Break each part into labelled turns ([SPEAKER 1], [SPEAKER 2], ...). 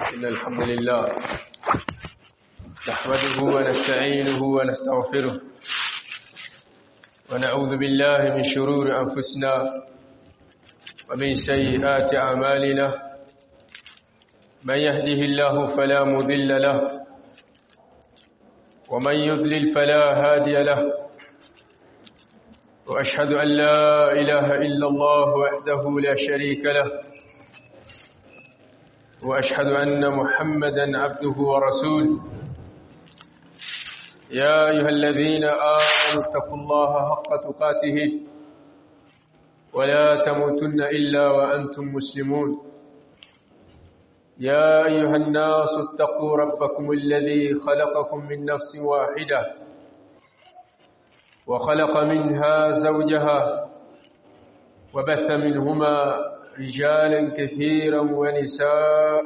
[SPEAKER 1] إن الحمد لله نحمده ونستعينه ونستغفره ونعوذ بالله من شرور أنفسنا ومن سيئات أعمالنا من يهده الله فلا مضل له ومن يضلل فلا هادي له وأشهد أن لا إله إلا الله وحده لا شريك له وأشهد أن محمدا عبده ورسوله يا أيها الذين آمنوا اتقوا الله حق تقاته ولا تموتن إلا وأنتم مسلمون يا أيها الناس اتقوا ربكم الذي خلقكم من نفس واحدة وخلق منها زوجها وبث منهما رجالا كثيرا ونساء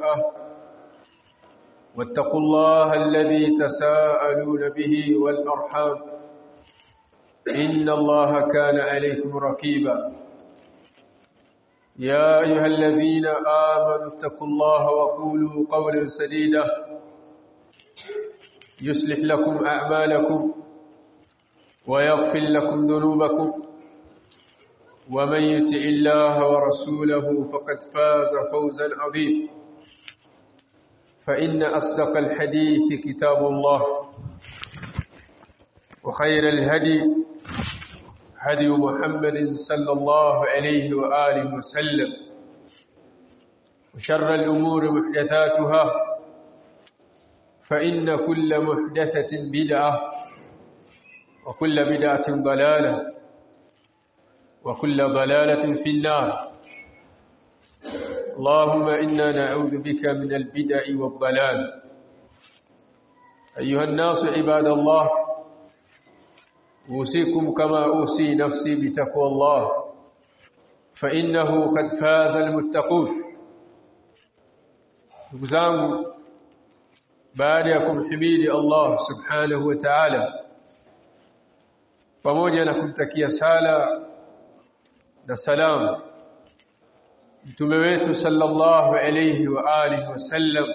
[SPEAKER 1] واتقوا الله الذي تساءلون به والأرحام إن الله كان عليكم رقيبا يا أيها الذين آمنوا اتقوا الله وقولوا قولا سديدا يصلح لكم أعمالكم ويغفر لكم ذنوبكم ومن يطع الله ورسوله فقد فاز فوزا عظيما فإن أصدق الحديث كتاب الله وخير الهدي هدي محمد صلى الله عليه وآله وسلم وشر الأمور محدثاتها فإن كل محدثة بدعة وكل بدعة ضلالة وكل ضلالة في النار اللهم إنا نعوذ بك من البدع والضلال أيها الناس عباد الله أوصيكم كما أوصي نفسي بتقوى الله فإنه قد فاز المتقون نقزانه باريكم حميد الله سبحانه وتعالى pamoja na kumtakia sala na salam mtume wetu sallallahu alayhi wa alihi wasallam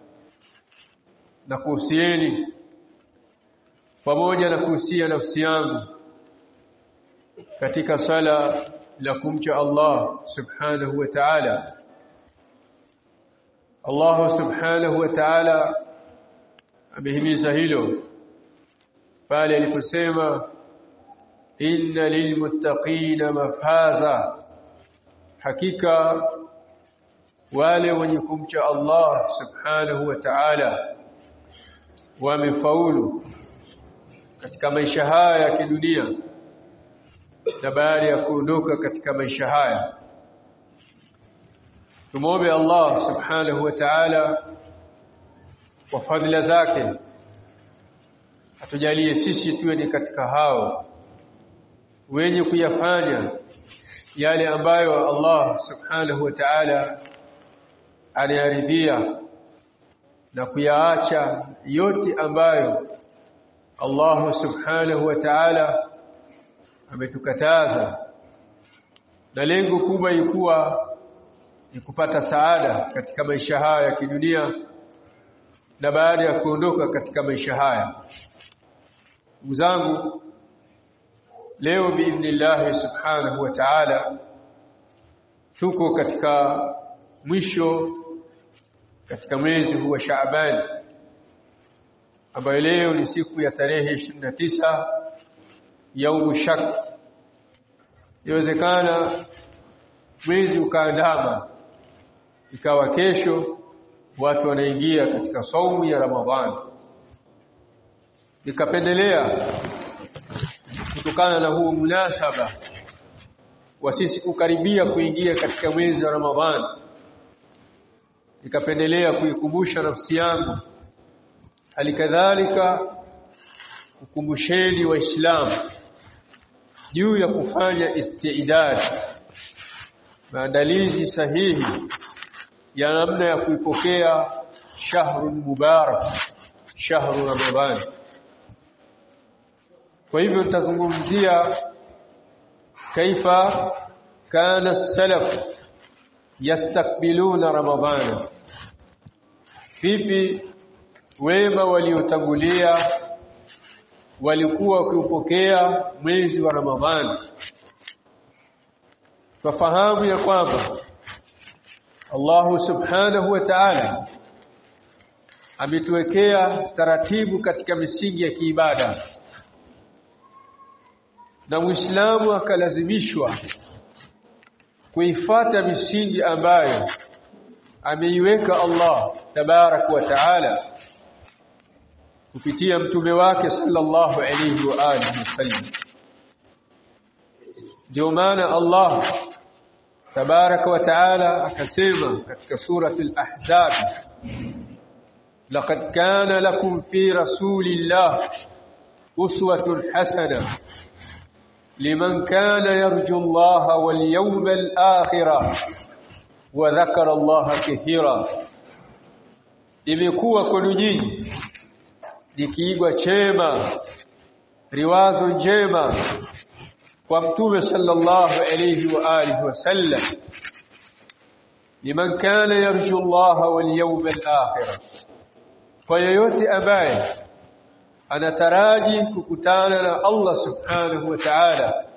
[SPEAKER 1] na kuhusieni pamoja na kuhusia nafsi yangu katika sala la kumcha Allah subhanahu wa ta'ala. Allah subhanahu wa ta'ala amehimiza hilo pale aliposema inna lilmuttaqina mafaza, hakika wale wenye kumcha Allah subhanahu wa ta'ala wamefaulu katika maisha haya ya kidunia na baada ya kuondoka katika maisha haya. Tumuombe Allah subhanahu wa ta'ala kwa fadhila zake atujalie sisi tuwe ni katika hao wenye kuyafanya yale ambayo Allah subhanahu wa ta'ala anayaridhia na kuyaacha yote ambayo Allah subhanahu wa ta'ala ametukataza, na lengo kubwa ilikuwa ni kupata saada katika maisha haya ya kidunia na baada ya kuondoka katika maisha haya. Ndugu zangu, leo biidhnillah subhanahu wa ta'ala tuko katika mwisho katika mwezi huu wa Shaaban, ambayo leo ni siku ya tarehe 29 yaumu shak. Inawezekana mwezi ukaandama ikawa kesho watu wanaingia katika saumu ya Ramadhani. Nikapendelea kutokana na huu munasaba wa sisi kukaribia kuingia katika mwezi wa Ramadhani, nikapendelea kuikumbusha nafsi yangu, halikadhalika kukumbusheni Waislamu juu ya kufanya istiidad, maandalizi sahihi ya namna ya kuipokea shahru mubarak, shahru Ramadhani. Kwa hivyo tutazungumzia kaifa kana salaf yastakbiluna Ramadhana, vipi wema waliotangulia walikuwa wakipokea mwezi wa Ramadhani. Tufahamu ya kwamba Allah subhanahu wa ta'ala ametuwekea taratibu katika misingi ya kiibada, na Muislamu akalazimishwa kuifuata misingi ambayo ameiweka Allah tabarak wa taala kupitia mtume wake sallallahu alayhi wa alihi wasallam. Ndio maana Allah tabarak wa taala akasema katika surati al-Ahzab, laqad kana lakum fi rasulillah uswatun hasanah liman kana yarju Allah wal yawmal akhir wa dhakara Allah kathira. Imekuwa kwenu nyinyi ni kiigwa chema, riwazo njema kwa mtume sallallahu alayhi wa alihi wasallam, liman kana yarju Allah wal yawmal akhir, kwa yeyote ambaye anataraji kukutana na Allah subhanahu wa ta'ala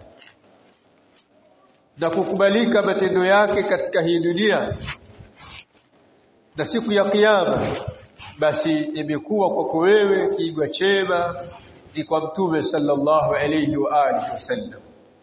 [SPEAKER 1] na kukubalika matendo yake katika hii dunia na siku ya kiyama, basi imekuwa kwako wewe kiigwa chema ni kwa mtume sallallahu alayhi wa alihi wasallam.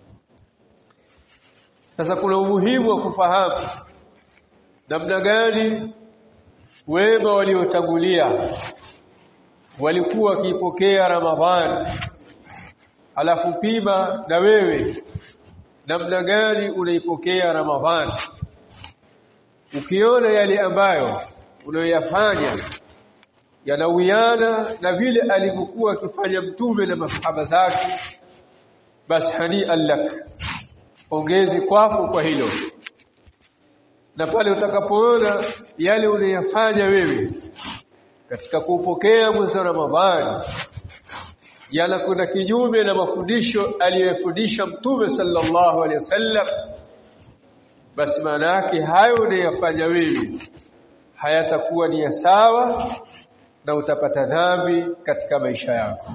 [SPEAKER 1] Sasa kuna umuhimu wa kufahamu namna gani wema waliotangulia walikuwa wakipokea Ramadhani, alafu pima na wewe namna gani unaipokea Ramadhani. Ukiona yale ambayo unayoyafanya yanawiana na vile alivyokuwa akifanya mtume na masahaba zake, basi hani'an lak, ongezi kwako kwa hilo. Na pale utakapoona yale unayofanya wewe katika kupokea mwezi wa Ramadhani yanakwenda kinyume na mafundisho aliyofundisha mtume sallallahu alaihi wasallam, basi maana yake hayo unayofanya wewe hayatakuwa ni sawa na utapata dhambi katika maisha yako.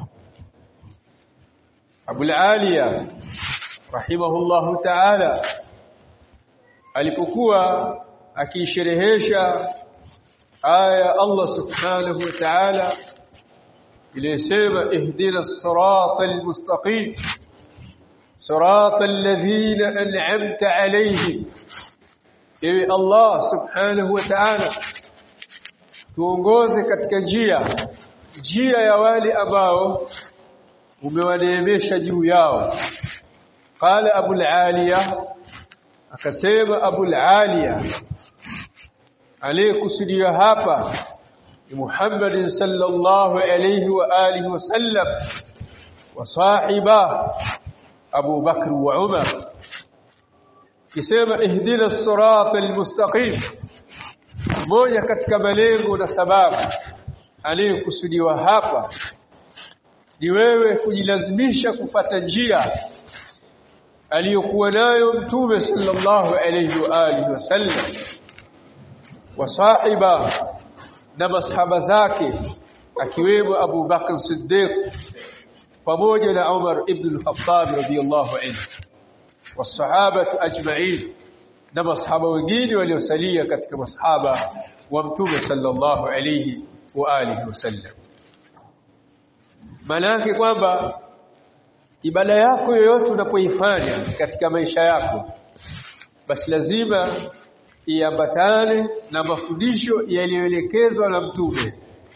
[SPEAKER 1] Abul Aliya rahimahullahu ta'ala alipokuwa akisherehesha aya Allah subhanahu wa ta'ala iliyosema ihdina as-siratal mustaqim siratal ladhina an'amta alayhim, ewe Allah subhanahu wa ta'ala tuongoze katika njia ya wale ambao umewaneemesha juu yao. Qala Abul Aliya, akasema Abul Aliya aliyekusudia hapa ni Muhammad sallallahu alayhi wa alihi wasallam wa sahiba Abu Bakr wa Umar, kisema ihdina as-siratal mustaqim. Moja katika malengo na sababu aliyekusudiwa hapa ni wewe kujilazimisha kupata njia aliyokuwa nayo mtume sallallahu alayhi wa alihi wasallam wa sahiba na masahaba zake, akiwemo Abu Bakr Siddiq pamoja na Umar ibn al-Khattab radiyallahu anhu wa sahaba ajma'in, na masahaba wengine waliosalia katika masahaba wa mtume sallallahu alayhi wa alihi wasallam. Maana yake kwamba ibada yako yoyote unapoifanya katika maisha yako, basi lazima iambatane na mafundisho yaliyoelekezwa na mtume.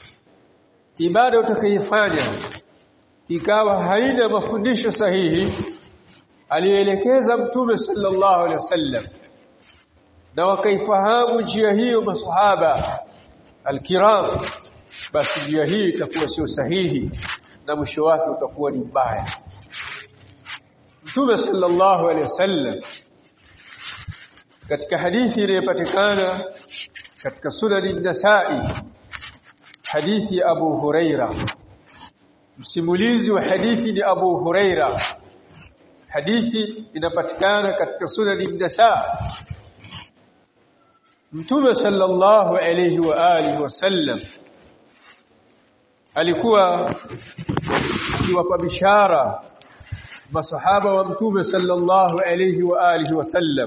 [SPEAKER 1] Ibada utakayofanya ikawa haina mafundisho sahihi aliyoelekeza mtume sallallahu alaihi wasallam, na wakaifahamu njia hiyo masahaba alkiram, basi njia hii itakuwa sio sahihi na mwisho wake utakuwa ni mbaya. Mtume sallallahu alaihi wasallam katika hadithi iliyopatikana katika Sunan an-Nasa'i, hadithi ya Abu Huraira, msimulizi wa hadithi ni Abu Huraira. Hadithi inapatikana katika Sunan an-Nasa'i. Mtume sallallahu alayhi wa alihi wasallam alikuwa akiwapa bishara masahaba wa Mtume sallallahu alayhi wa alihi wasallam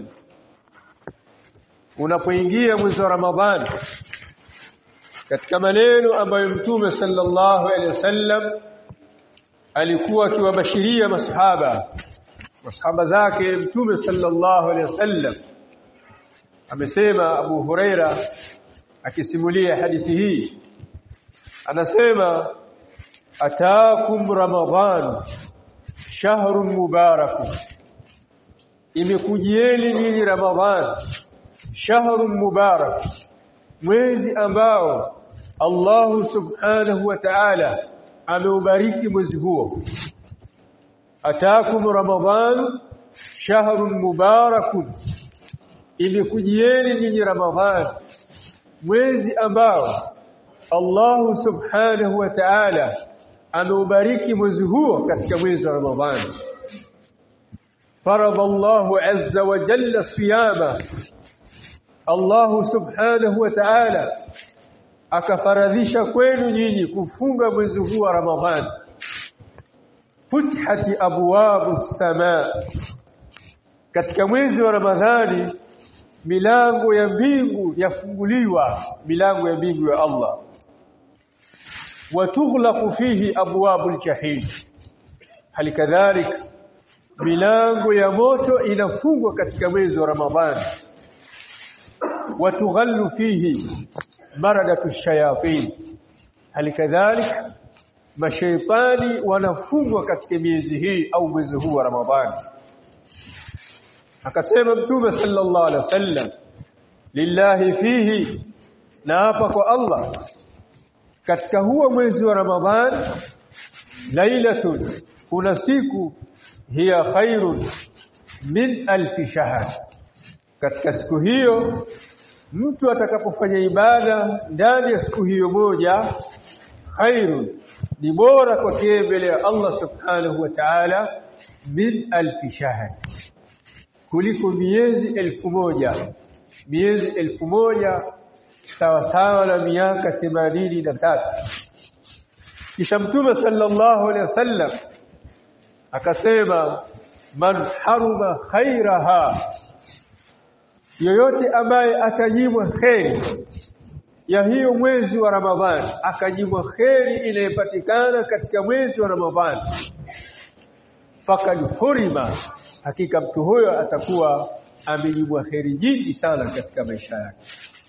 [SPEAKER 1] unapoingia mwezi wa Ramadhani, katika maneno ambayo Mtume sallallahu alayhi wasallam alikuwa akiwabashiria masahaba zake Mtume sallallahu alayhi wasallam. Amesema Abu Huraira akisimulia hadithi hii, anasema ataakum Ramadhan shahrun mubarak, imekujieni nyinyi Ramadhan shahrun mubarak, mwezi ambao Allah subhanahu wa ta'ala ameubariki mwezi huo. Ataakum Ramadhan shahrun mubarakun, imekujieni nyinyi Ramadhan mwezi ambao Allah subhanahu wa ta'ala ameubariki mwezi huo. Katika mwezi wa Ramadhan farada Allahu azza wa jalla siyama, Allah subhanahu wa ta'ala akafaradhisha kwenu nyinyi kufunga mwezi huu wa Ramadhan. Futihati abwabu samaa, katika mwezi wa Ramadhani milango ya mbingu yafunguliwa, milango ya mbingu ya Allah. Watughlaqu fihi abwabul jahim, halikadhalik milango ya moto inafungwa katika mwezi wa Ramadhani. Watughallu fihi maradatu shayatin, halikadhalik mashaitani wanafungwa katika miezi hii au mwezi huu wa Ramadhani. Akasema Mtume sallallahu alaihi wasallam, lillahi fihi, na hapa kwa Allah katika huo mwezi wa Ramadhani, lailatun, kuna siku, hiya khairun min alfi shahr, katika siku hiyo mtu atakapofanya ibada ndani ya siku hiyo moja, khairun, ni bora kwake mbele ya Allah subhanahu wa ta'ala, min alfi shahr, kuliko miezi 1000. Miezi 1000 sawa sawa na miaka 83. Kisha Mtume sallallahu alaihi wasallam akasema, man haruma khairaha, yoyote ambaye atanyimwa kheri ya hiyo mwezi wa Ramadhani, akanyimwa kheri inayopatikana katika mwezi wa Ramadhani, fakad hurima, hakika mtu huyo atakuwa amenyimwa kheri nyingi sana katika maisha yake.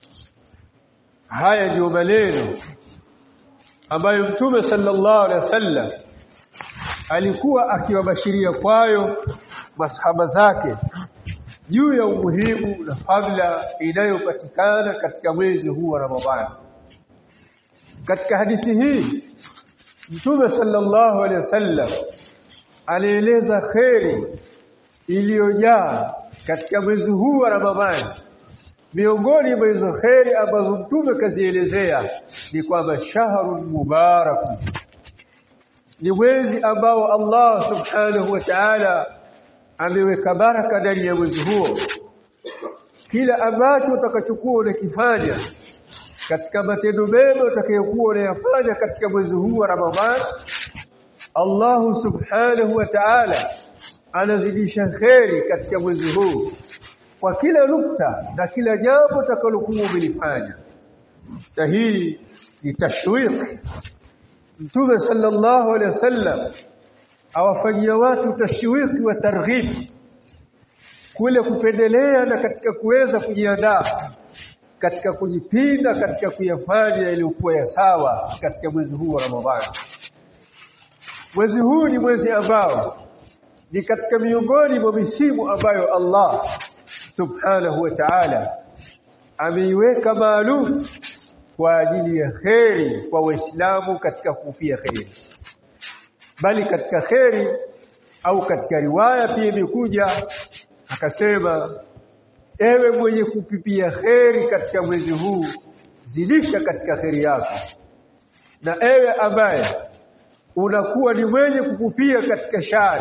[SPEAKER 1] Haya ndio maneno ambayo Mtume sallallahu alaihi wasallam alikuwa akiwabashiria kwayo masahaba zake juu ya umuhimu na fadhila inayopatikana katika mwezi huu wa Ramadhani. Katika hadithi hii Mtume sallallahu alaihi wasallam alieleza kheri iliyojaa katika mwezi huu wa Ramadhani. Miongoni mwa hizo kheri ambazo Mtume kazielezea ni kwamba shahrun mubarak, ni mwezi ambao Allah subhanahu wa ta'ala ameweka baraka ndani ya mwezi huo. Kila ambacho utakachokuwa unakifanya katika matendo mema utakayokuwa unayafanya katika mwezi huu wa Ramadhani, Allah subhanahu wa ta'ala anazidisha kheri katika mwezi huu kwa kila nukta na kila jambo utakalokuwa umelifanya. Na hii ni tashwiq. Mtume sallallahu alaihi wasallam awafanyia watu tashwiq wa targhib, kule kupendelea na katika kuweza kujiandaa katika kujipinda katika kuyafanya yaliyokuwa ya sawa katika mwezi huu wa Ramadhani. Mwezi huu ni mwezi ambao ni katika miongoni mwa misimu ambayo Allah subhanahu wa ta'ala ameiweka maalum kwa ajili ya kheri kwa Waislamu katika kufia kheri. Bali katika kheri au katika riwaya pia imekuja akasema, ewe mwenye kupipia kheri katika mwezi huu, zidisha katika kheri yako, na ewe ambaye unakuwa ni mwenye kukupia katika shari,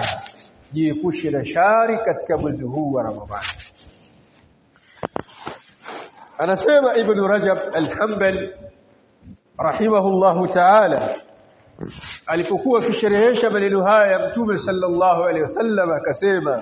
[SPEAKER 1] jiepushe na shari katika mwezi huu wa Ramadhani. anasema Ibn Rajab al-Hanbali rahimahullahu ta'ala alipokuwa akisherehesha maneno haya ya Mtume sallallahu alaihi wasallam akasema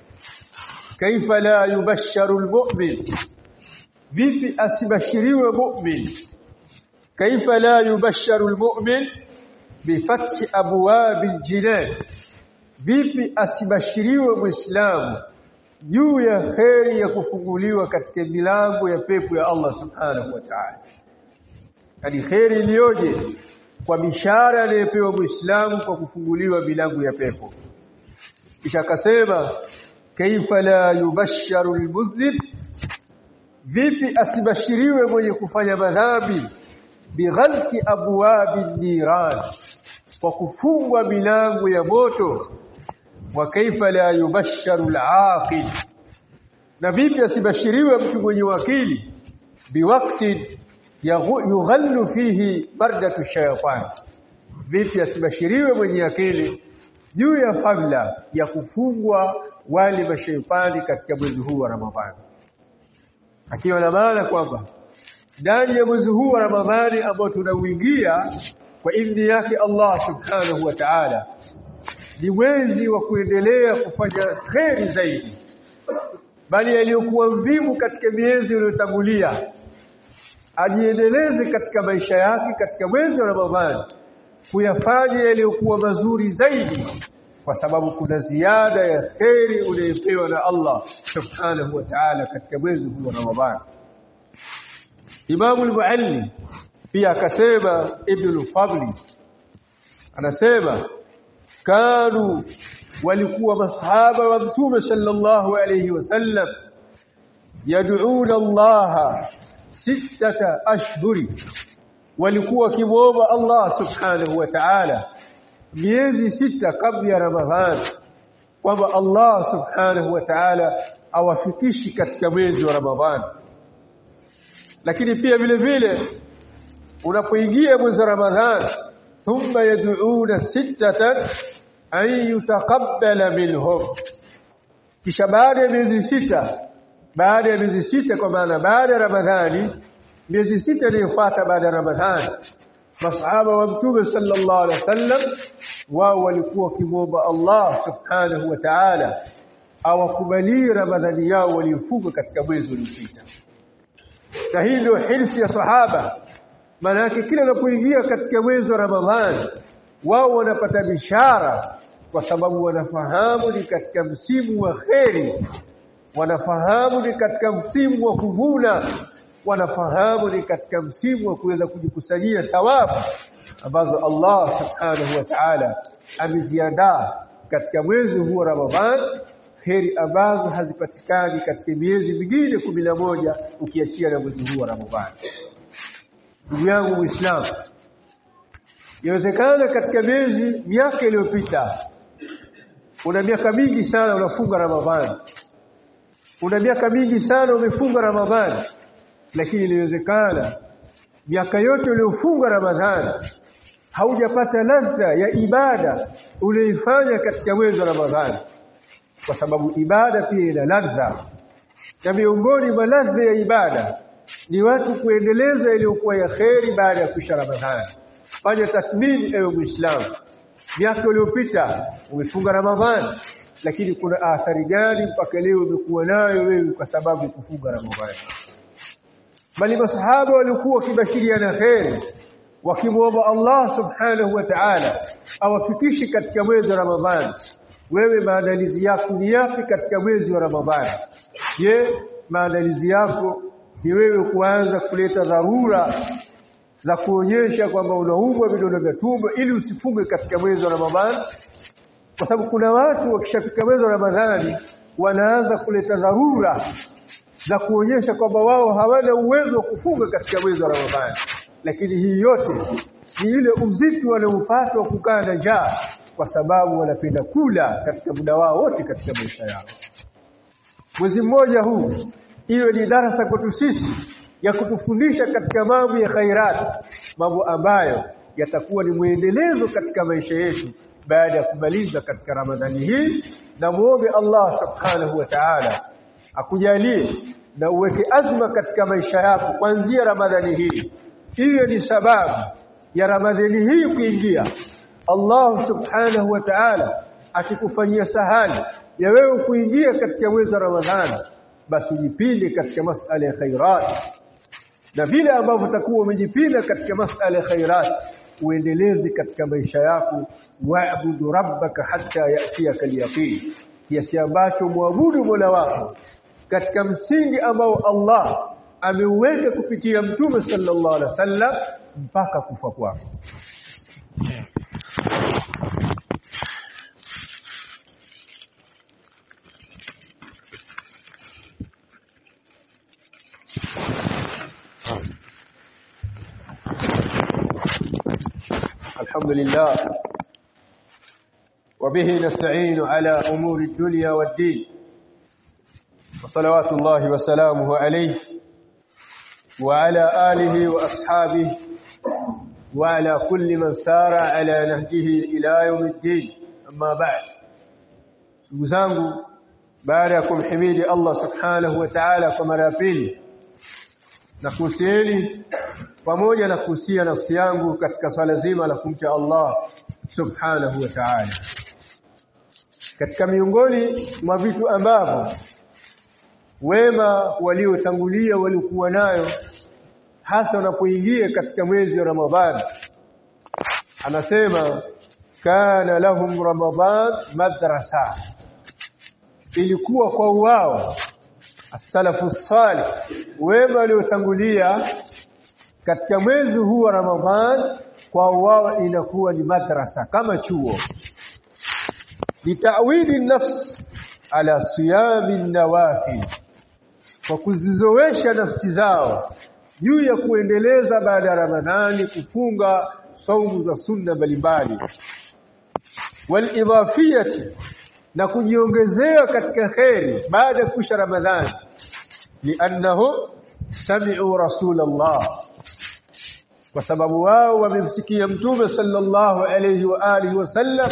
[SPEAKER 1] kaifa la yubashsharu al-mu'min, vipi asibashiriwe mu'min, kaifa la yubashsharu al-mu'min bifathi abwabil jinan, vipi asibashiriwe muislamu juu ya kheri ya kufunguliwa katika milango ya pepo ya Allah subhanahu wa ta'ala. Hadi kheri iliyoje kwa bishara aliyopewa muislamu kwa kufunguliwa milango ya pepo. Kisha akasema kaifa la yubashsharu al-mudhnib, vipi asibashiriwe mwenye kufanya madhambi bighalqi abwabin niran, kwa kufungwa milango ya moto. Wa kaifa la yubashsharu al-aqil, na vipi asibashiriwe mtu mwenye wakili biwaqti yughallu fihi bardatu shaytan, vipi asibashiriwe mwenye akili juu ya fadhila ya kufungwa wale mashaitani katika mwezi huu wa Ramadhani. Akiwa na maana kwamba ndani ya mwezi huu wa Ramadhani ambao tunauingia kwa idhini yake Allah subhanahu wa ta'ala ni mwezi wa kuendelea kufanya kheri zaidi, bali aliyokuwa mvivu katika miezi iliyotangulia ajiendeleze katika maisha yake katika mwezi wa Ramadhani kuyafanya yaliyokuwa mazuri zaidi, kwa sababu kuna ziada ya kheri unayopewa na Allah subhanahu wa ta'ala katika mwezi huu wa Ramadhani. Imam al-Muallim pia akasema, Ibn al-Fadli anasema kanu, walikuwa masahaba wa Mtume sallallahu alayhi wasallam yad'una Allah 6 ashhuri, walikuwa kimuomba Allah subhanahu wa ta'ala miezi 6 kabla ya Ramadhani kwamba Allah subhanahu wa ta'ala awafikishi katika mwezi wa Ramadhani. Lakini pia vile vile unapoingia mwezi wa Ramadhani, thumma yad'una 6 an yutaqabbala minhum, kisha baada ya miezi 6 kwa maana baada ya Ramadhani, miezi 6 iliyofuata baada ya Ramadhani, masahaba wa Mtume sallallahu alaihi wasallam wao walikuwa kimomba Allah subhanahu wa ta'ala awakubalie Ramadhani yao waliofunga katika mwezi uliopita. Na hii ndio hirsi ya sahaba, maana yake kila unapoingia katika mwezi wa Ramadhani wao wanapata bishara, kwa sababu wanafahamu ni katika msimu wa kheri, wanafahamu ni katika msimu wa kuvuna, wanafahamu ni katika msimu wa kuweza kujikusanyia thawabu ambazo Allah subhanahu wa ta'ala ameziandaa katika mwezi huu wa Ramadhani, kheri ambazo hazipatikani katika miezi mingine 11 ukiachia na mwezi huu wa Ramadhani. Ndugu yangu Muislamu, inawezekana katika miaka iliyopita una miaka mingi sana unafunga Ramadhani, una miaka mingi sana umefunga Ramadhani, lakini inawezekana miaka yote uliyofunga Ramadhani haujapata ladha ya ibada uliyoifanya katika mwezi wa Ramadhani, kwa sababu ibada pia ina ladha, na miongoni mwa ladha ya ibada ni watu kuendeleza iliyokuwa ya kheri baada ya kuisha Ramadhani. Fanya tathmini ewe Muislamu, miaka iliyopita umefunga Ramadhani, lakini kuna athari gani mpaka leo umekuwa nayo wewe kwa sababu ya kufunga Ramadhani? Bali masahaba walikuwa wakibashiriana kheri, wakimwomba Allah subhanahu wa ta'ala awafikishe katika mwezi wa Ramadhani. Wewe maandalizi yako ni yapi katika mwezi wa Ramadhani? Je, maandalizi yako ni wewe kuanza kuleta dharura za kuonyesha kwamba unaumwa vidonda vya tumbo ili usifunge katika mwezi wa Ramadhani? Kwa sababu kuna watu wakishafika mwezi wa Ramadhani wanaanza kuleta dharura za kuonyesha kwamba wao hawana uwezo wa kufunga katika mwezi wa Ramadhani, lakini hii yote ni ile uzito wanaopata wa kukaa na njaa, kwa sababu wanapenda kula katika muda wao wote katika maisha yao. Mwezi mmoja huu iwe ni darasa kwetu sisi ya kutufundisha katika mambo ya khairat, mambo ambayo yatakuwa ni muendelezo katika maisha yetu baada ya kumaliza katika Ramadhani hii. Na muombe Allah subhanahu wa ta'ala akujalie na uweke azma katika maisha yako kuanzia Ramadhani hii. Hiyo ni sababu ya Ramadhani hii kuingia. Allah subhanahu wa ta'ala akikufanyia sahali ya wewe kuingia katika mwezi wa Ramadhani, basi ujipinde katika masala ya khairat, na vile ambavyo utakuwa umejipinda katika masala ya khairat uendeleze katika maisha yako. Wa'budu rabbaka hatta ya'tiyaka al-yaqin, kiasi ambacho muabudu Mola wako katika msingi ambao Allah ameuweka kupitia Mtume sallallahu alaihi wasallam mpaka kufa kwako. الحمد لله وبه نستعين على أمور الدنيا والدين، وصلوات الله وسلامه عليه وعلى آله وأصحابه وعلى كل من سار على نهجه إلى يوم الدين. أما بعد، نزangu baada ya kumhimidi Allah subhanahu wa ta'ala kwa mara pili, na kuhusieni pamoja na kuhusia nafsi yangu katika swala zima la kumcha Allah subhanahu wa ta'ala. Katika miongoni mwa vitu ambavyo wema waliotangulia walikuwa nayo, hasa wanapoingia katika mwezi wa Ramadhani, anasema kana lahum Ramadhan madrasa, ilikuwa kwa wao as-salafu salih, wema waliotangulia katika mwezi huu wa Ramadhan, kwa wao inakuwa ni madrasa, kama chuo. Litawidi nafs ala siyami nawafil, kwa kuzizowesha nafsi zao juu ya kuendeleza baada ya Ramadhani kufunga saumu za sunna mbalimbali. Wal idafiyati, na kujiongezea katika khairi baada ya kusha Ramadhani. Liannahu sami'u Rasulullah, kwa sababu wao wamemsikia Mtume sallallahu alayhi wa alihi wasallam,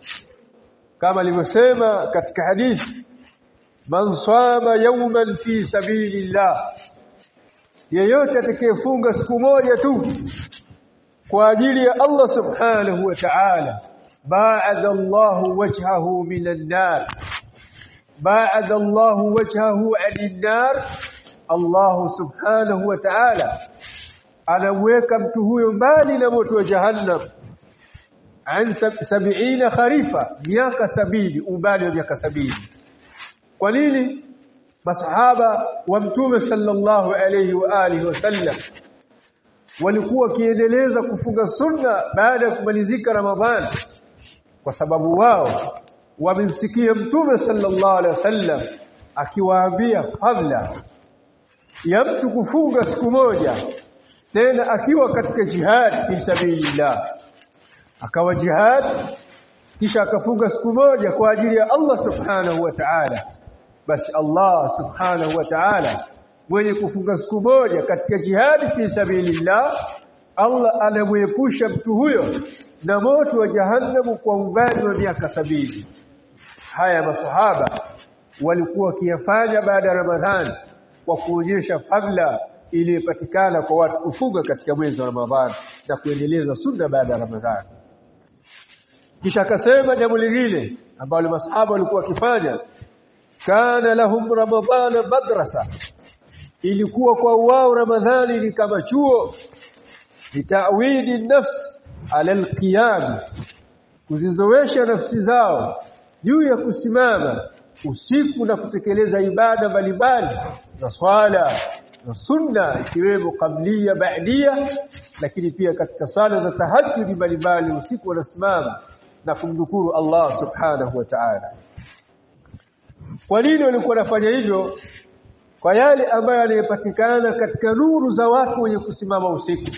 [SPEAKER 1] kama alivyosema katika hadithi, man sama yawman fi sabilillah, yeyote atakayefunga siku moja tu kwa ajili ya Allah subhanahu wa ta'ala, ba'ada Allahu wajhahu minan nar, ba'ada Allahu wajhahu 'anil nar. Allah subhanahu wa ta'ala anaweka mtu huyo mbali na moto wa jahannam an 70 kharifa, miaka 70, umbali wa miaka 70. Kwa nini? Masahaba wa Mtume sallallahu alayhi wa alihi wasallam walikuwa kiendeleza kufunga sunna baada ya kumalizika Ramadhani, kwa sababu wao wamemsikia Mtume sallallahu alayhi wasallam akiwaambia kabla ya mtu kufunga siku moja, tena akiwa katika jihad fi sabilillah, akawa jihad kisha akafunga siku moja kwa ajili ya Allah subhanahu wa ta'ala, basi Allah subhanahu wa ta'ala mwenye kufunga siku moja katika jihad fi sabilillah, Allah anamuepusha mtu huyo na moto wa jahannam kwa umbali wa miaka 70. Haya masahaba walikuwa wakiyafanya baada ya Ramadhani kwa kuonyesha fadhila iliyopatikana kwa watu kufunga katika mwezi wa Ramadhani na kuendeleza sunna baada ya Ramadhani. Kisha akasema jambo lingine ambalo masahaba walikuwa wakifanya, kana lahum Ramadhana madrasa, ilikuwa kwa wao Ramadhani ni kama chuo. Litawidi nafs ala alqiyam, kuzizowesha nafsi zao juu ya kusimama usiku na kutekeleza ibada mbalimbali za swala na sunna, ikiwemo qablia, ba'dia, lakini pia katika sala za tahajjud mbalimbali usiku wanasimama na kumdhukuru Allah subhanahu wa ta'ala. Kwa nini walikuwa wanafanya hivyo? Kwa yale ambayo yanapatikana katika nuru za watu wenye kusimama usiku.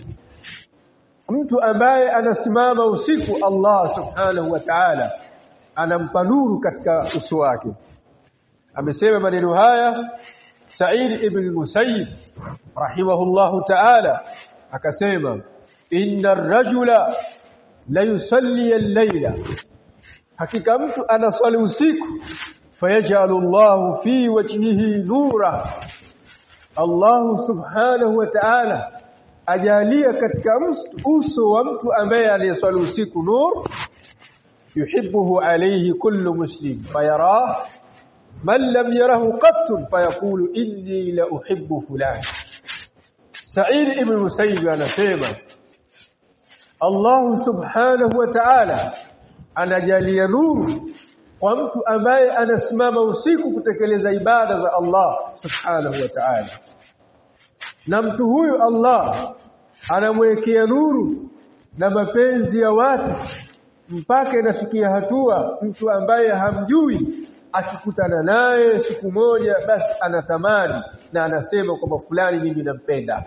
[SPEAKER 1] Mtu ambaye anasimama usiku, Allah subhanahu wa ta'ala anampa nuru katika uso wake. Amesema maneno haya Sa'id ibn Musayyib rahimahullahu ta'ala, akasema inna ar-rajula la yusalli al-layla, hakika mtu anaswali usiku, fayajalu Allahu fi wajhihi nura, Allah subhanahu wa ta'ala ajalia katika uso wa mtu ambaye aliyeswali usiku nur yuhibbuhu alayhi kullu muslim fayarah man lam yarahu qat fayaqulu inni la uhibbu fulan. Sa'id ibn Musayyib anasema Allah subhanahu wa ta'ala anajalia nuru kwa mtu ambaye anasimama usiku kutekeleza ibada za Allah subhanahu wa ta'ala, na mtu huyu Allah anamwekea nuru na mapenzi ya watu mpaka inafikia hatua mtu ambaye hamjui akikutana naye siku moja basi anatamani na anasema kwamba fulani mimi nampenda.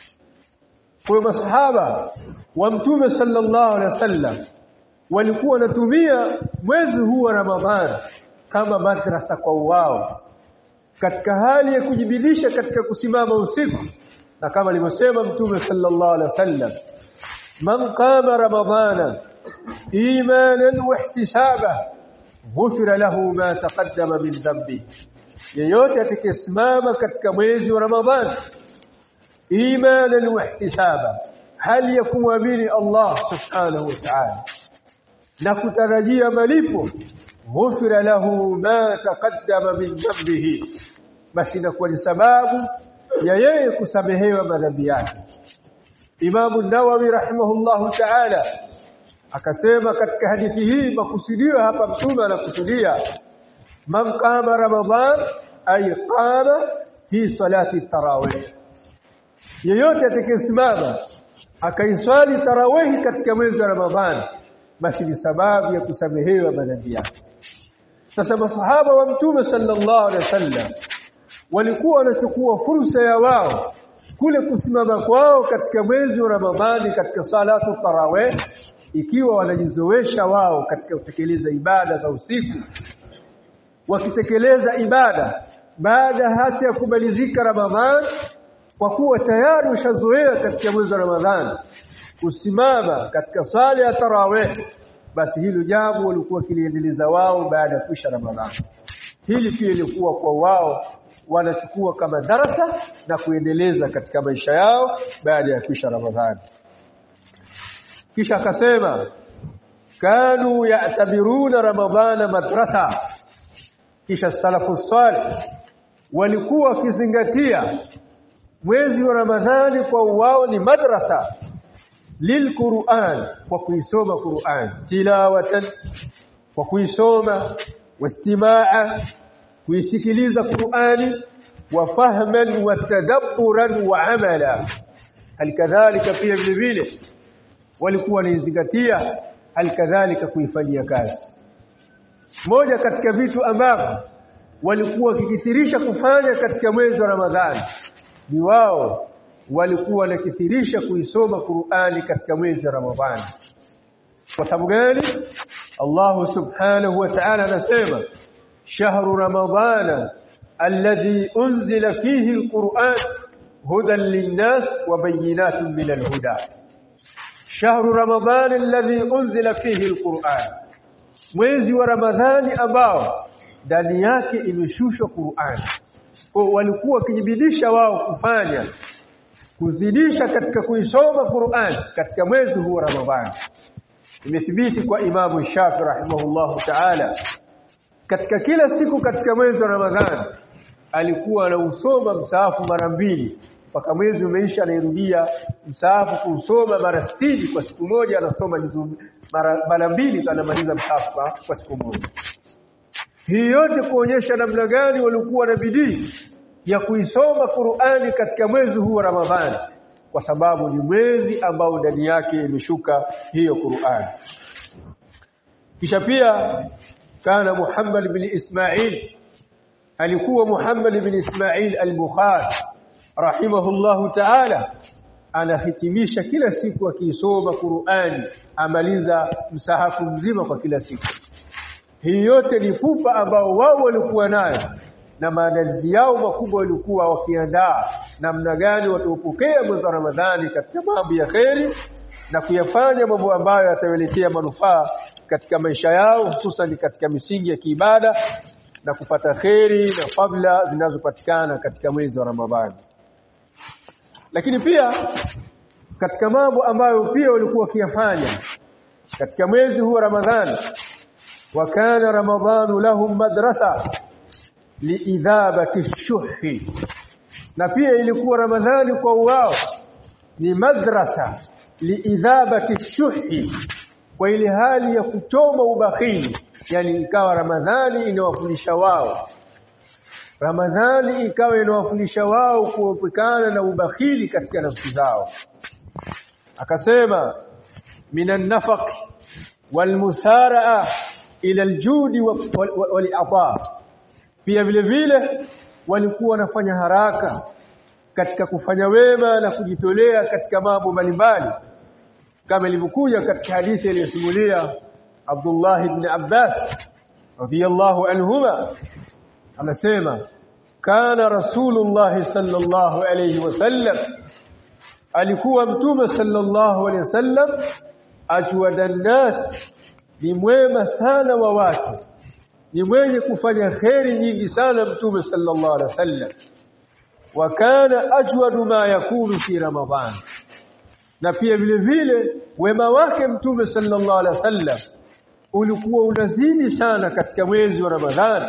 [SPEAKER 1] Kwa masahaba wa Mtume sallallahu alaihi wasallam walikuwa wanatumia mwezi huu wa Ramadhani kama madrasa kwa wao katika hali ya kujibidisha katika kusimama usiku, na kama alivyosema Mtume sallallahu alaihi wasallam, man qama ramadhana imanan wa ihtisaban ghufira lahu ma taqaddama min dhanbi. Yeyote atakayesimama katika mwezi wa Ramadhani imanan wa ihtisaban, hali ya kumwamini Allah subhanahu wa ta'ala na kutarajia malipo, ghufira lahu ma taqaddama min dhanbihi, basi inakuwa ni sababu ya yeye kusamehewa madhambi yake. Imam an-Nawawi rahimahullahu ta'ala akasema katika hadithi hii makusudio hapa Mtume anakusudia man qama Ramadhan ay qama fi salati tarawih, yeyote atakayesimama akaiswali tarawih katika mwezi wa Ramadhani basi ni sababu ya kusamehewa madhambi yake. Sasa masahaba wa Mtume sallallahu alaihi wasallam walikuwa wanachukua fursa ya wao kule kusimama kwao katika mwezi wa Ramadhani katika salatu tarawih, ikiwa wanajizoesha wao katika kutekeleza ibada za usiku, wakitekeleza ibada baada hata ya kumalizika Ramadhani, kwa kuwa tayari ushazoea katika mwezi wa Ramadhani kusimama katika sala ya tarawih, basi hilo jambo walikuwa kiliendeleza wao baada ya kuisha Ramadhani. Hili pia ilikuwa kwa wao wanachukua kama darasa na kuendeleza katika maisha yao baada ya kuisha Ramadhani. Kisha akasema kanu ya'tabiruna ramadhana madrasa, kisha salafu salih walikuwa wakizingatia mwezi wa Ramadhani kwa wao ni madrasa lilquran, kwa kuisoma Qur'an, tilawatan kwa kuisoma, wastimaa kuisikiliza Qur'ani, wa fahman wa tadabburan wa amala. Halikadhalika pia vile walikuwa wanazingatia halikadhalika kuifanyia kazi. Moja katika vitu ambavyo walikuwa wakikithirisha kufanya katika mwezi wa Ramadhani ni wao walikuwa wanakithirisha kuisoma Qur'ani katika mwezi wa Ramadhani. Kwa sababu gani? Allah subhanahu wa ta'ala anasema shahru ramadhana alladhi unzila fihi alquran hudan linnas wa bayyinatin min alhuda. Shahru ramadhana alladhi unzila fihi alquran, mwezi wa Ramadhani ambao ndani yake imeshushwa Qur'an. Kwa walikuwa wakijibidisha wao kufanya kuzidisha katika kuisoma Qur'an katika mwezi huu wa Ramadhani. Imethibiti kwa Imam Shafi rahimahullahu ta'ala katika kila siku katika mwezi wa Ramadhani alikuwa anausoma msaafu mara 2, mpaka mwezi umeisha anarudia msaafu kusoma mara 60 kwa siku moja, anasoma mara 2 anamaliza msaafu kwa siku moja. Hii yote kuonyesha namna gani walikuwa na bidii ya kuisoma Qur'ani katika mwezi huu wa Ramadhani, kwa sababu ni mwezi ambao ndani yake imeshuka hiyo Qur'ani. Kisha pia kana Muhammad ibn Ismail, alikuwa Muhammad ibn Ismail al-Bukhari rahimahullahu ta'ala anahitimisha kila siku akiisoma Qur'ani, amaliza msahafu mzima kwa kila siku. Hii yote ni pupa ambao wao walikuwa nayo na maandalizi yao makubwa walikuwa wakiandaa namna gani wataupokea mwezi wa Ramadhani katika mambo ya kheri na kuyafanya mambo ambayo yatawaletea manufaa katika maisha yao, hususan katika misingi ya kiibada na kupata kheri na fadhila zinazopatikana katika mwezi wa Ramadhani. Lakini pia katika mambo ambayo pia walikuwa wakiyafanya katika mwezi huu wa Ramadhani, wa kana ramadhanu lahum madrasa liidhabati shuhi, na pia ilikuwa Ramadhani kwa wao ni madrasa liidhabati shuhi, kwa ile hali ya kuchoma ubakhili. Yani ikawa Ramadhani inawafundisha wao, Ramadhani ikawa inawafundisha wao kuepukana na ubakhili katika nafsi zao. Akasema minan nafaq wal musaraa ila aljudi wal i'ta, pia vile vile walikuwa wanafanya haraka katika kufanya wema na kujitolea katika mambo mbalimbali, kama ilivyokuja katika hadithi iliyosimulia Abdullah ibn Abbas radiyallahu anhuma. Anasema kana Rasulullah sallallahu alayhi wasallam, alikuwa mtume sallallahu alayhi wasallam ajwadan nas, ni mwema sana wa watu, ni mwenye kufanya khairi nyingi sana mtume sallallahu alayhi wasallam. Wa kana ajwadu ma yakunu fi Ramadhan, na pia vile vile wema wake mtume sallallahu alayhi wasallam ulikuwa unazidi sana katika mwezi wa Ramadhani.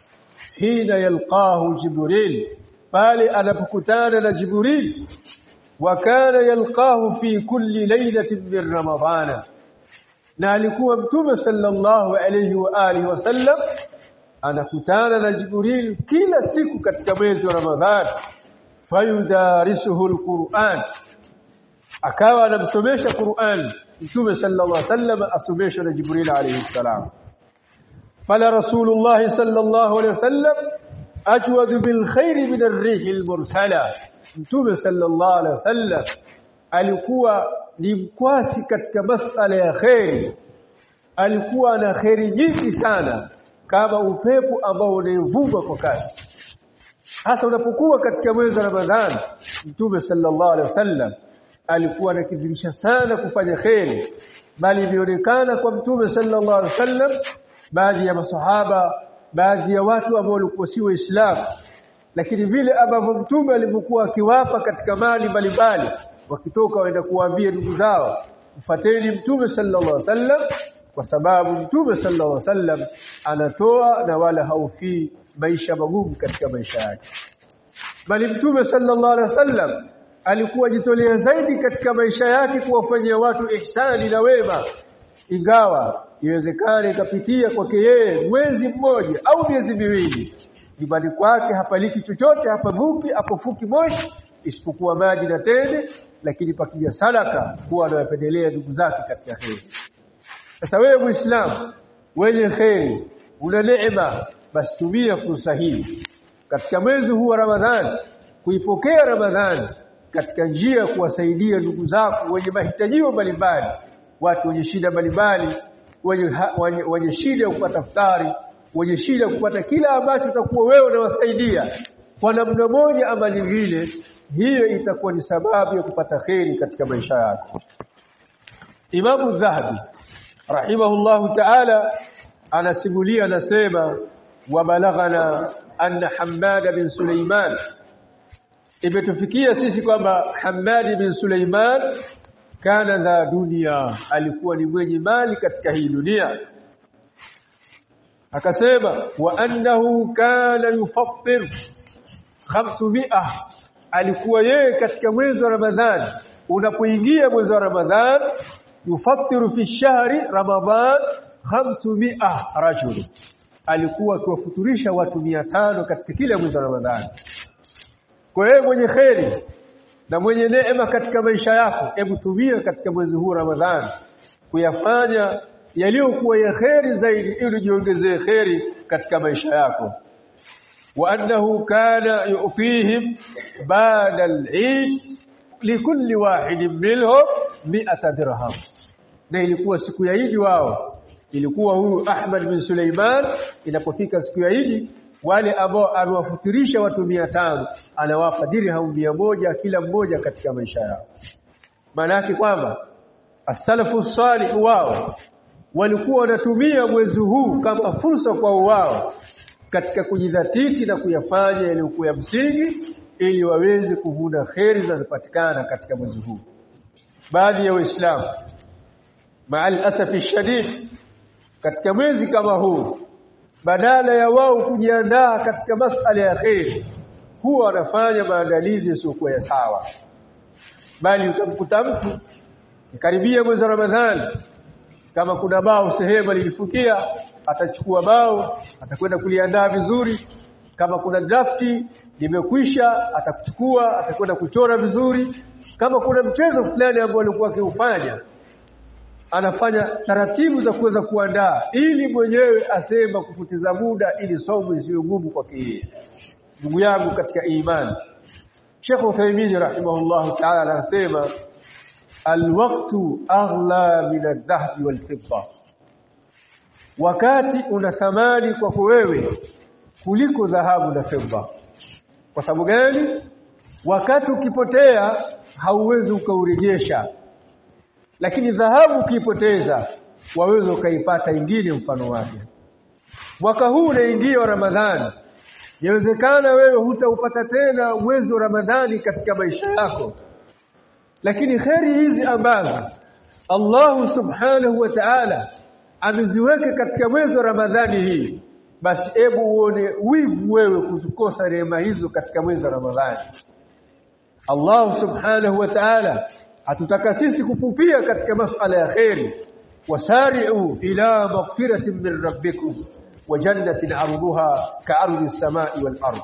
[SPEAKER 1] Hina yalqahu Jibril, pale anapokutana na Jibril. Wa kana yalqahu fi kulli laylatin min Ramadhana, na alikuwa mtume sallallahu alayhi wa alihi wasallam anakutana na Jibril kila siku katika mwezi wa Ramadhani. Fayudarisuhu alquran, akawa anamsomesha Qur'an mtume sallallahu alayhi wasallam, asomeshwa na Jibril alayhi salam. Fala Rasulullah sallallahu alayhi wasallam ajwadu bil khairi min ar-rih al-mursala, mtume sallallahu alayhi wasallam alikuwa ni mkwasi katika masala ya khairi, alikuwa na khairi nyingi sana kama upepo ambao unavuma kwa kasi. Hasa unapokuwa katika mwezi wa Ramadhani, mtume sallallahu alayhi wasallam alikuwa anakidhirisha sana kufanya khairi, bali ilionekana kwa mtume sallallahu alayhi wasallam baadhi ya masahaba, baadhi ya watu ambao walikuwa si waislamu, lakini vile ambavyo mtume alivyokuwa akiwapa katika mali mbalimbali, wakitoka waenda kuwaambia ndugu zao mfuateni mtume sallallahu alaihi wasallam, kwa sababu mtume sallallahu alaihi wasallam anatoa na wala haufi maisha magumu katika maisha yake. Bali mtume sallallahu alaihi wasallam alikuwa jitolea zaidi katika maisha yake kuwafanyia watu ihsani na wema, ingawa iwezekane ikapitia kwake yeye mwezi mmoja au miezi miwili, nyumbani kwake hapaliki chochote, hapavuki, hapofuki moshi isipokuwa maji na tende, lakini pakija sadaka huwa anawapendelea ndugu zake katika kheri. Sasa wewe Muislamu wenye kheri, una neema, basi tumia fursa hii katika mwezi huu wa Ramadhani kuipokea Ramadhani katika njia kuwasaidia ndugu zako wenye mahitajio mbalimbali, watu wenye shida mbalimbali, wenye shida ya kupata futari, wenye shida kupata kila ambacho utakuwa wewe unawasaidia kwa namna moja ama nyingine. Hiyo itakuwa ni sababu ya kupata kheri katika maisha yako. Imamu Dhahabi rahimahullahu ta'ala anasimulia, anasema wa balaghana anna Hammad bin Sulaiman, imetufikia sisi kwamba Hammad bin Sulaiman kana dha dunia, alikuwa ni mwenye mali katika hii dunia. Akasema wa annahu kana yufattir 500, alikuwa yeye katika mwezi wa Ramadhani, unapoingia mwezi wa Ramadhani, yufattiru fi shahri Ramadhan 500 rajul, alikuwa akiwafuturisha watu 500 katika kila mwezi wa Ramadhani. Kwa hiyo mwenye kheri na mwenye neema katika maisha yako, hebu tumia katika mwezi huu Ramadhani kuyafanya yaliyokuwa ya kheri zaidi, ili jiongezee kheri katika maisha yako. Wa annahu kana yu'tihim ba'da al-eid likulli wahidin minhum 100 dirham, na ilikuwa siku ya Eid wao, ilikuwa huyu Ahmad bin Sulaiman inapofika siku ya Eid, wale ambao aliwafutirisha watu 500 anawapa dirham 100 kila mmoja katika maisha yao. Maana yake kwamba as-salafu salih wao walikuwa wanatumia mwezi huu kama fursa kwa wao katika kujidhatiti na kuyafanya yaliyokuwa ya msingi, ili waweze kuvuna kheri zinazopatikana katika mwezi huu. Baadhi ya Waislamu ma'al asafi shadid katika mwezi kama huu, badala ya wao kujiandaa katika masuala ya kheri, huwa wanafanya maandalizi yasiyokuwa ya sawa. Bali utamkuta mtu karibia mwezi wa Ramadhani, kama kuna bao sehemu lilifukia, atachukua bao, atakwenda kuliandaa vizuri. Kama kuna drafti limekwisha, atakuchukua, atakwenda kuchora vizuri. Kama kuna mchezo fulani ambao alikuwa akiufanya, anafanya taratibu za kuweza kuandaa ili mwenyewe asema kupoteza muda ili somo isiwe ngumu kwake yeye. Ndugu yangu katika imani, Sheikh Uthaymeen rahimahullah ta'ala anasema alwaqtu aghla min adh-dhahab wal-fidda, wakati una thamani kwako wewe kuliko dhahabu na fedha. Kwa sababu gani? Wakati ukipotea hauwezi ukaurejesha, lakini dhahabu ukipoteza waweza ukaipata ingine mfano wake. Mwaka huu unaingia wa Ramadhani, inawezekana wewe hutaupata tena mwezi wa Ramadhani katika maisha yako, lakini kheri hizi ambazo Allah subhanahu wa ta'ala ameziweka katika mwezi wa Ramadhani hii, basi hebu uone wivu wewe kukosa neema hizo katika mwezi wa Ramadhani. Allah subhanahu wa ta'ala atutaka sisi kupupia katika masuala ya kheri. Wasari'u ila maghfiratin min rabbikum wa jannatin 'arduha ka'ardi as-sama'i wal ardh,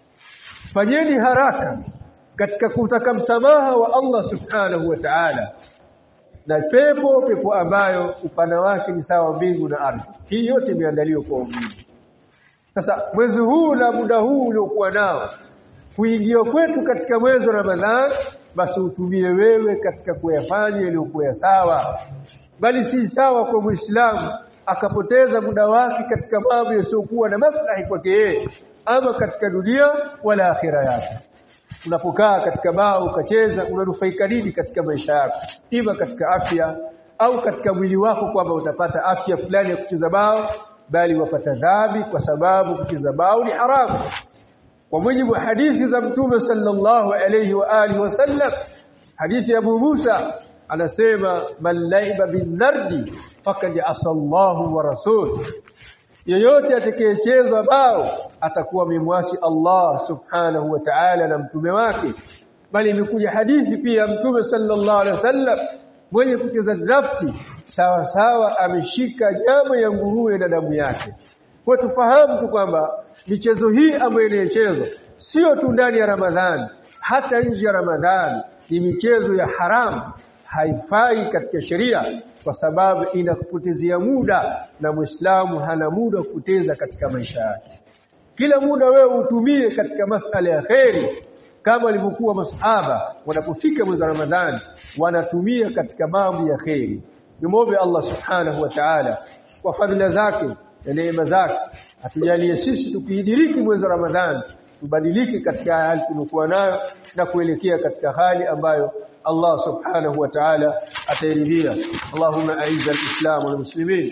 [SPEAKER 1] fanyeni haraka katika kutaka msamaha wa Allah subhanahu wa ta'ala, na pepo ambayo upana wake ni sawa mbingu na ardhi. Hii yote imeandaliwa kwa umini. Sasa mwezi huu na muda huu uliokuwa nao kuingia kwetu katika mwezi wa Ramadhani, basi utumie wewe katika kuyafanya yaliyokuwa sawa. Bali si sawa kwa Muislamu akapoteza muda wake katika mambo yasiyokuwa na maslahi kwake yeye, ama katika dunia wala akhira yake. Unapokaa katika bao ukacheza, unanufaika nini katika maisha yako? Ima katika afya au katika mwili wako, kwamba utapata afya fulani ya kucheza bao, bali wapata dhambi kwa sababu kucheza bao ni haramu. Kwa mujibu wa hadithi za Mtume sallallahu alayhi wa alihi wasallam, hadithi ya Abu Musa anasema man laiba bin nardi faqad asallahu wa rasul, yeyote atakayecheza bao atakuwa amemwasi Allah subhanahu wa ta'ala na mtume wake. Bali imekuja hadithi pia Mtume sallallahu alaihi wasallam, mwenye kucheza drafti sawa sawa ameshika nyama ya nguruwe na damu yake. Kwa tufahamu tu kwamba michezo hii ambayo inachezwa sio tu ndani ya Ramadhani, hata nje ya Ramadhani ni michezo ya haramu, haifai katika sheria, kwa sababu inakupotezea muda, na Muislamu hana muda kupoteza katika maisha yake. Kila muda wewe utumie katika masuala ya kheri, kama walivyokuwa masahaba wanapofika mwezi wa Ramadhani wanatumia katika mambo ya kheri. Nimwombe Allah subhanahu wa ta'ala kwa fadhila zake na neema zake atujalie sisi tukidiriki mwezi wa Ramadhani tubadilike katika hali tuliyokuwa nayo na kuelekea katika hali ambayo Allah subhanahu wa ta'ala atairidhia. Allahumma a'izz al-islam wal muslimin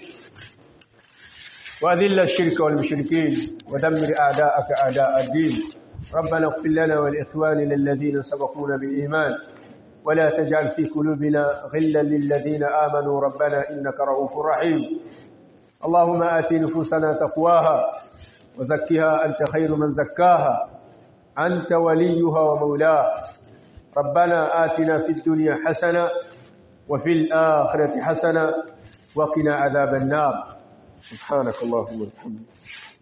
[SPEAKER 1] وأذل الشرك والمشركين ودمر أعداءك أعداء الدين. ربنا اغفر لنا ولإخواننا الذين سبقونا بالإيمان ولا تجعل في قلوبنا غلا للذين آمنوا ربنا إنك رؤوف رحيم. اللهم آت نفوسنا تقواها وزكها أنت خير من زكاها أنت وليها ومولاها. ربنا آتنا في الدنيا حسنة وفي الآخرة حسنة وقنا عذاب النار. سبحانك اللهم وبحمدك.